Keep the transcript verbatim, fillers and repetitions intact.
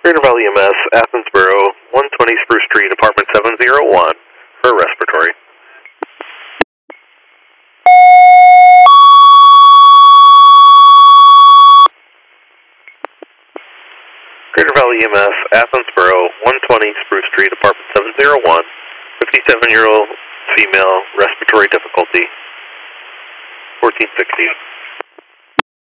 Greater Valley E M S, Athensboro, one twenty Spruce Street, apartment seven oh one, for respiratory. Greater Valley E M S, Athensboro, one twenty Spruce Street, apartment seven oh one, fifty-seven-year-old female, respiratory difficulty, fourteen sixty.